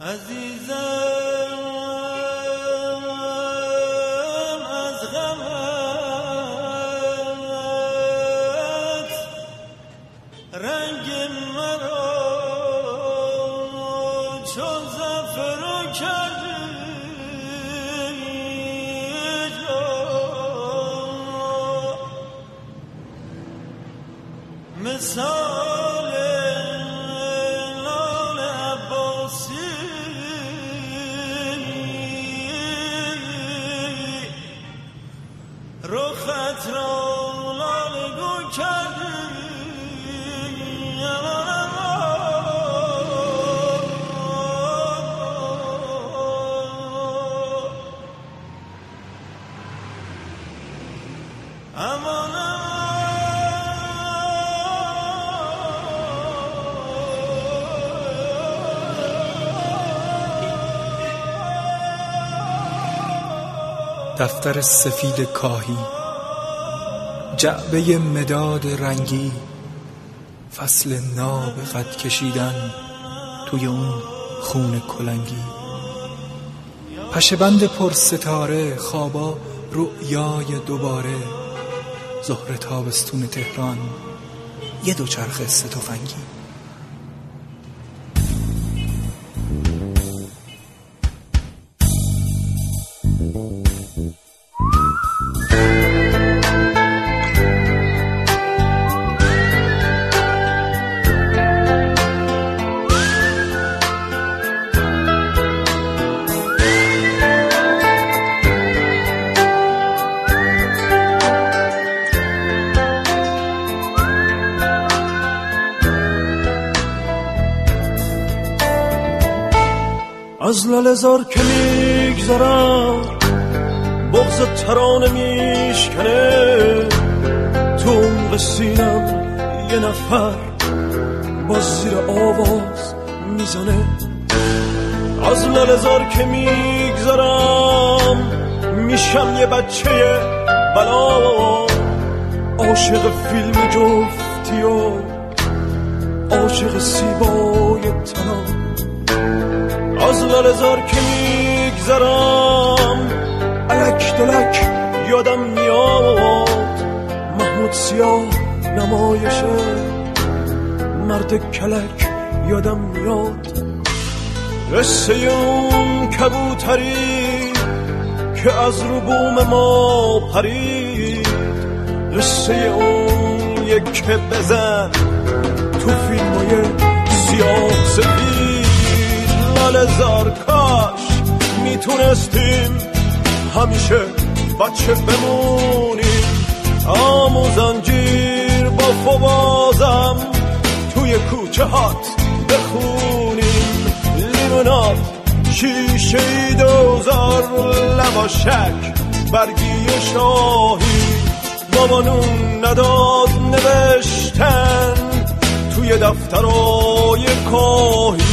دفتر سفید کاهی، جعبه مداد رنگی، فصل ناب قد کشیدن توی اون خون کلنگی، پشه‌بند پر ستاره، خوابا رؤیای دوباره، ظهر تابستون تهران، یه دوچرخه سه تفنگی. از لاله‌زار که میگذرم بغض ترانه میشکنه، تو عمق سینم یه نفر باز زیر آواز میزنه. از لاله‌زار که میگذرم میشم یه بچه بلا، عاشق فیلم جفتی و عاشق سیبای طلا. از لاله‌زار که میگذرم الک دلک یادم میاد، محمود سیاه نمایشه مرد کلک یادم میاد. قصه اون کبوتری که از رو بوم ما پرید، قصه اون یک بزن تو فیلمای سیاه سفید. لاله‌زار کاش میتونستیم همیشه بچه بمونیم، آموزنجیر با فوازم توی کوچه هات بخونیم. لیموناد شیشه دوزار لباشک برگی شاهی، بابانون نداد نوشتن توی دفترای کاهی.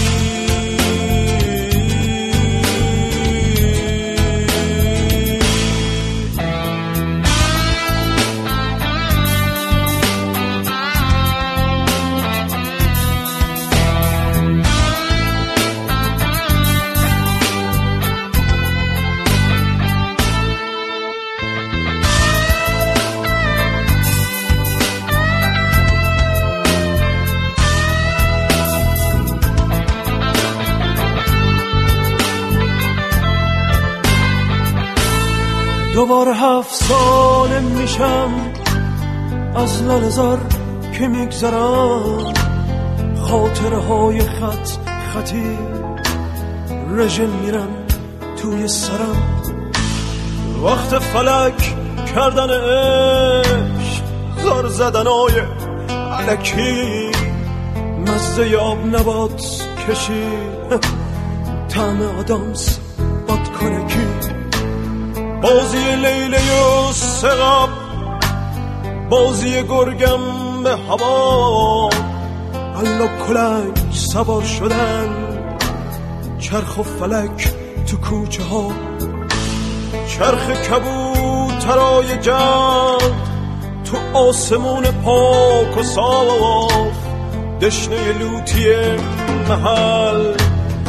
دوباره 7 ساله میشم از لاله‌زار که میگذرم، خاطره های خطی رژه میرم توی سرم. وقت فلک کردن عشق، زار زدنای الکی، مزه آب نبات کشید طعم آدامس بادکنکی. بازی لیلی و سقاب، بازی گرگم به هوا، الا کلنگ سوار شدن چرخ و فلک تو کوچه ها. چرخ کبوترای جنگ تو آسمون پاک و صاف، دشنه لوتی محل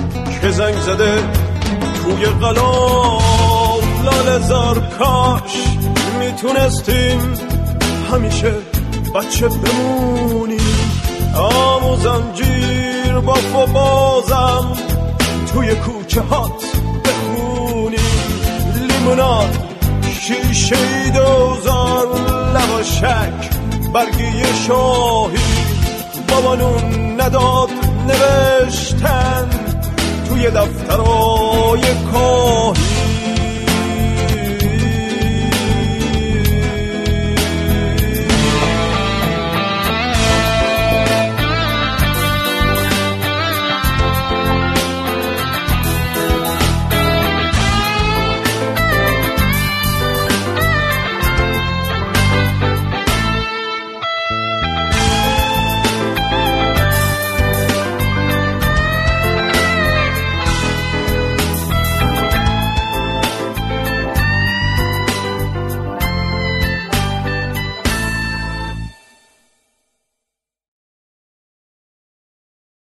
که زنگ زده توی قلاب لاله زار. کاش میتونستیم همیشه بچه بمونیم، آموزنجیر باف و بازم توی کوچه هات بخونیم. لیموناد شیشه دوزار لواشک برگی شاهی، بابانون نداد نوشتن توی دفترهای کاهی.